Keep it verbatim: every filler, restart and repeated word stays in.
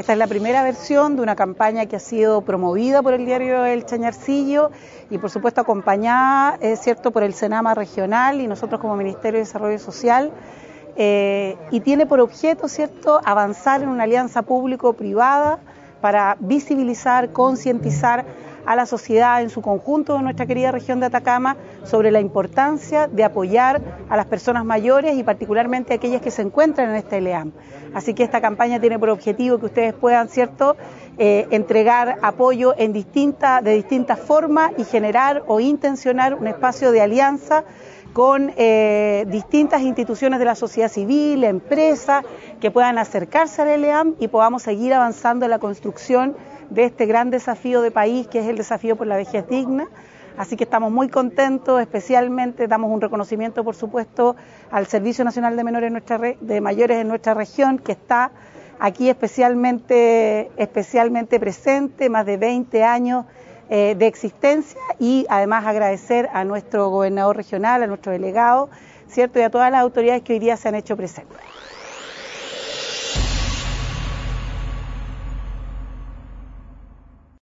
Esta es la primera versión de una campaña que ha sido promovida por el diario El Chañarcillo y por supuesto acompañada, es cierto, por el Senama regional y nosotros como Ministerio de Desarrollo Social, eh, y tiene por objeto, cierto, avanzar en una alianza público-privada para visibilizar, concientizar a la sociedad en su conjunto de nuestra querida región de Atacama sobre la importancia de apoyar a las personas mayores y particularmente a aquellas que se encuentran en esta L E A M. Así que esta campaña tiene por objetivo que ustedes puedan, cierto, eh, entregar apoyo en distinta, de distintas formas y generar o intencionar un espacio de alianza con eh, distintas instituciones de la sociedad civil, empresas, que puedan acercarse a la L E A M y podamos seguir avanzando en la construcción de este gran desafío de país que es el desafío por la vejez digna. Así que estamos muy contentos, especialmente damos un reconocimiento, por supuesto, al Servicio Nacional de Menores en nuestra re, de Mayores en nuestra región, que está aquí especialmente, especialmente presente, más de veinte años eh, de existencia, y además agradecer a nuestro gobernador regional, a nuestro delegado, ¿cierto? Y a todas las autoridades que hoy día se han hecho presentes.